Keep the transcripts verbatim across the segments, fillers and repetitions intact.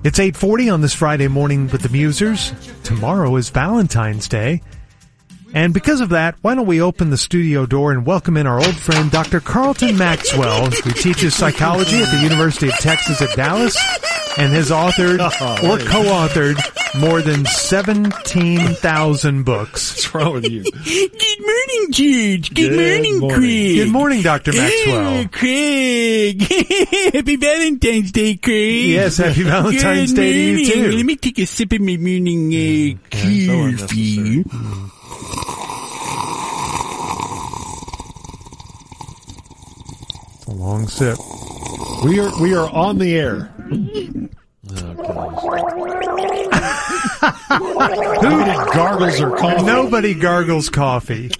It's eight forty on this Friday morning with the Musers. Tomorrow is Valentine's Day. And because of that, why don't we open the studio door and welcome in our old friend, Doctor Carlton Maxwell, who teaches psychology at the University of Texas at Dallas and has authored or co-authored more than seventeen thousand books. What's wrong with you? Good morning, George. Good, Good morning, morning. Craig. Good morning, Doctor Maxwell. Oh, Craig. Happy Valentine's Day, Craig. Yes, happy Valentine's Good Day to you, morning. too. Let me take a sip of my morning uh, Yeah, so coffee. unnecessary. It's a long sip. We are we are on the air. Who did gargles or coffee? Nobody gargles coffee.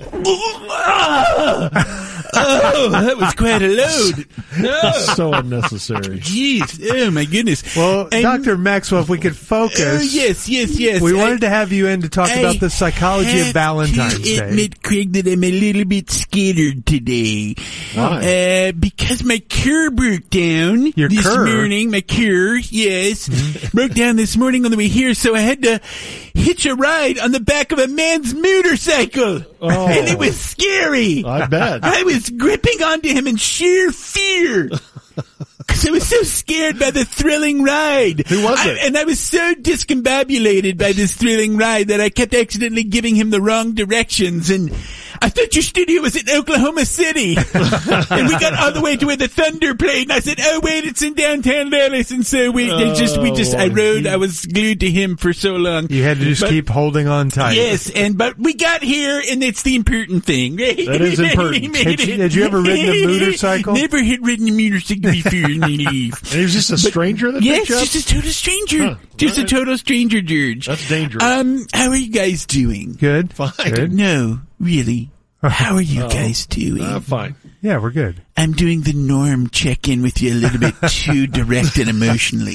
Oh, that was quite a load. Oh, So unnecessary. jeez. Oh, my goodness. Well, And- Doctor Maxwell, if we could focus. Oh, yes, yes, yes. We I- wanted to have you in to talk I about the psychology of have Valentine's to Day. admit, Craig, that I'm a little bit scared today. Why? Uh, because my car broke down Your this cur? morning. My car, yes, broke down this morning on the way here, so I had to hitch a ride on the back of a man's motorcycle. Oh. And it was scary. I bet. I was gripping onto him in sheer fear. Because I was so scared by the thrilling ride. Who was I- it? and I was so discombobulated by this thrilling ride that I kept accidentally giving him the wrong directions. And I thought your studio was in Oklahoma City. And we got all the way to where the Thunder played. And I said, oh, wait, it's in downtown Dallas. And so we they just, we just, I Oh, rode, you- I was glued to him for so long. You had to just But- keep holding on tight. Yes, and but we got here, and it's the impertinent thing. That is impertinent. Had you- had you ever ridden a motorcycle? Never had ridden a motorcycle before in my life. And he was just a stranger that Yes, picked you up? just a total stranger. Huh, Just all a total stranger, George. That's dangerous. Um, how are you guys doing? Good. Fine. Good. No, really. How are you guys doing? Uh, fine. Yeah, we're good. I'm doing the norm check-in with you a little bit too direct and emotionally.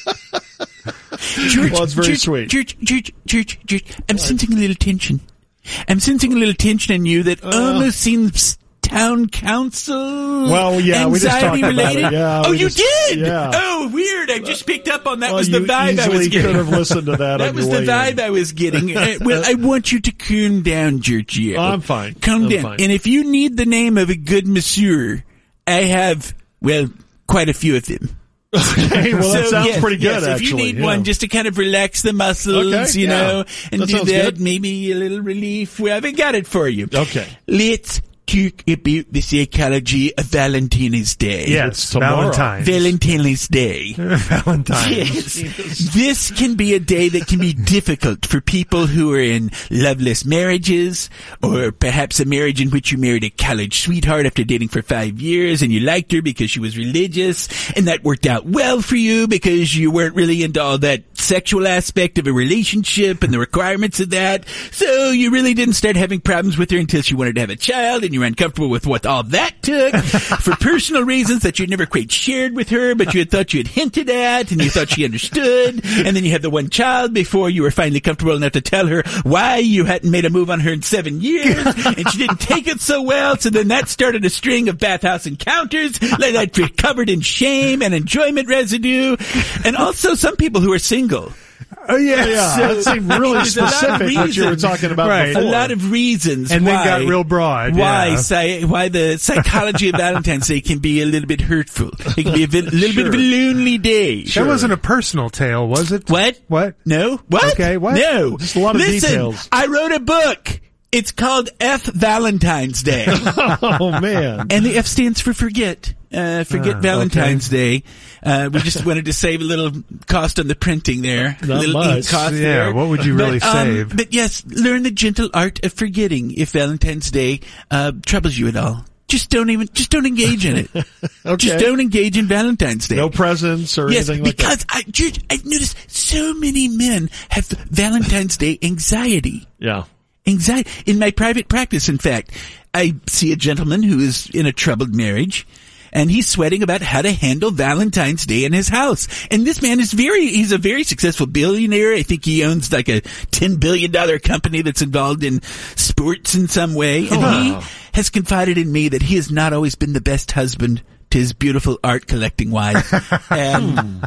George, Well, it's very George, sweet. George, George, George, George, I'm sensing a little tension. I'm sensing a little tension in you that almost seems town council. Well, yeah, we just anxiety talked about related. it. Yeah, oh, we you just- did. yeah. Oh, weird. I just picked up on that. Well, was the you vibe I easily was getting. could have listened to that. That on was your the way vibe in. I was getting. Uh, well, I want you to calm down, Giorgio. I'm fine. Calm I'm down. fine. And if you need the name of a good masseur, I have, well, quite a few of them. Okay, well, that So, sounds yes, pretty good, yes, actually. If you need yeah. one just to kind of relax the muscles, Okay, you yeah. know, and That do sounds that, good. maybe a little relief. Well, I've got it for you. Okay. Let's talk about the psychology of Valentine's Day. Yes, tomorrow. Valentine's. Valentine's Day. Valentine's. Yes. This can be a day that can be difficult for people who are in loveless marriages, or perhaps a marriage in which you married a college sweetheart after dating for five years and you liked her because she was religious, and that worked out well for you because you weren't really into all that sexual aspect of a relationship and the requirements of that. So you really didn't start having problems with her until she wanted to have a child, and you were uncomfortable with what all that took for personal reasons that you never quite shared with her, but you had thought you had hinted at, and you thought she understood. And then you had the one child before you were finally comfortable enough to tell her why you hadn't made a move on her in seven years, and she didn't take it so well. So then that started a string of bathhouse encounters that that covered in shame and enjoyment residue, and also some people who are single. Oh, yeah. Yeah, So- that seemed really There's a lot of specific what you were reasons. talking about Right. A before. lot of reasons And why, then got real broad. Why, yeah. psy- why the psychology of Valentine's Day can be a little bit hurtful. It can be a bit, little bit of a lonely day. That wasn't a personal tale, was it? What? What? No? What? Okay, what? No. Just a lot of Listen, details. I wrote a book. It's called F Valentine's Day. Oh, man. And the F stands for forget. Uh, forget Ah, Valentine's Day. Uh, we just wanted to save a little cost on the printing there. a Not little much. ink cost Yeah, there. what would you really but, um, save? But yes, learn the gentle art of forgetting if Valentine's Day, uh, troubles you at all. Just don't even, just don't engage in it. Okay. Just don't engage in Valentine's Day. No presents or Yes, anything like because that. I, George, I've noticed so many men have Valentine's Day anxiety. Yeah. Anxiety. In my private practice, in fact, I see a gentleman who is in a troubled marriage, and he's sweating about how to handle Valentine's Day in his house. And this man is very, he's a very successful billionaire. I think he owns like a ten billion dollars company that's involved in sports in some way. And Wow. he has confided in me that he has not always been the best husband to his beautiful art collecting wife. And,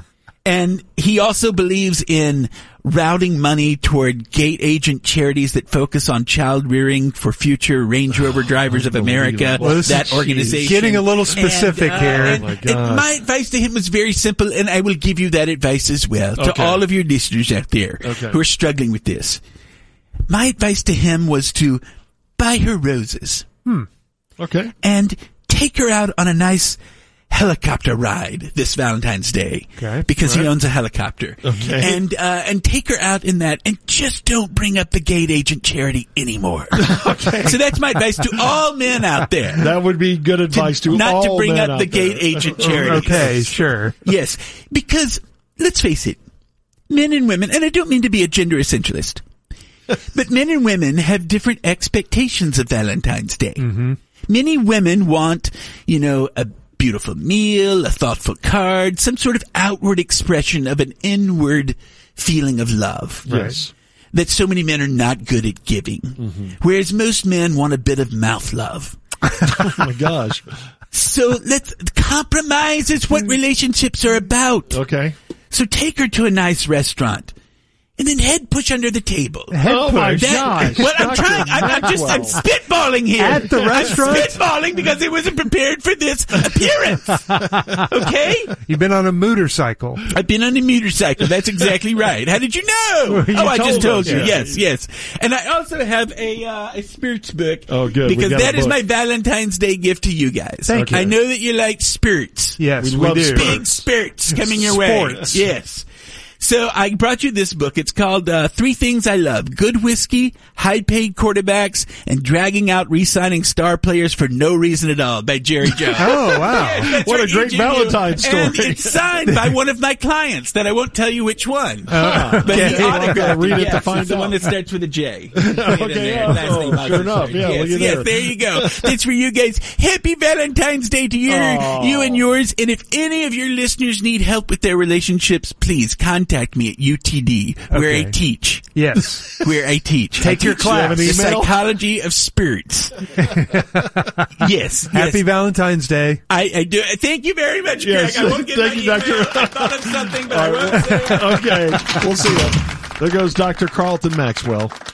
And he also believes in routing money toward gate agent charities that focus on child rearing for future Range Rover drivers of America. Well, this that is organization. getting a little specific and, uh, here. And, Oh my and gosh. my advice to him was very simple, and I will give you that advice as well to Okay. all of your listeners out there Okay. who are struggling with this. My advice to him was to buy her roses Okay. and take her out on a nice helicopter ride this Valentine's Day. Okay. Because he Right. owns a helicopter. Okay. And, uh, and take her out in that and just don't bring up the gate agent charity anymore. Okay. So that's my advice to all men out there. That would be good advice to, Not all to bring men up out the there. gate agent charity. Okay, sure. Yes. Because, let's face it, men and women, and I don't mean to be a gender essentialist, but men and women have different expectations of Valentine's Day. Mm-hmm. Many women want, you know, a beautiful meal, a thoughtful card, some sort of outward expression of an inward feeling of love. Yes. That so many men are not good at giving. Mm-hmm. Whereas most men want a bit of mouth love. Oh my gosh. So let's, compromise is what relationships are about. Okay. So take her to a nice restaurant. And then head push under the table. Head Oh my push. gosh. What I'm trying, I'm, I'm just, I'm spitballing here. At the restaurant? I'm spitballing because I wasn't prepared for this appearance. Okay? You've been on a motorcycle. I've been on a motorcycle. That's exactly right. How did you know? You oh, I just told told us, you. yeah. Yes, yes. And I also have a, uh, a spirits book. Oh, good. We Because got a that is book. my Valentine's Day gift to you guys. Thank I you. know that you like spirits. Yes, We we, love do. spirits. Big spirits coming your way. Sports. Yes. So I brought you this book. It's called uh, Three Things I Love: Good Whiskey, High-Paid Quarterbacks, and Dragging Out Re-Signing Star Players for No Reason at All by Jerry Jones. Oh, wow. Yes, that's What a right, great Eugenio. Valentine's And story. it's signed by one of my clients that I won't tell you which one. Uh, But okay. he autographed Read it yes, to find it's the out. one that starts with a J. Okay, And last oh, name sure Oxford. enough. Yeah, yes, look at yes, there. there you go. That's for you guys. Happy Valentine's Day to you, Aw. you and yours. And if any of your listeners need help with their relationships, please contact me at U T D, where I Okay. teach. Yes. Where I teach. Take I your teach class. The You have an email? psychology of spirits. yes. Happy yes. Valentine's Day. I, I do. Thank you very much, Greg. Yes. I won't get Thank my you, Doctor email. I thought of something, but I won't say it. Okay. We'll see you. There goes Doctor Carlton Maxwell.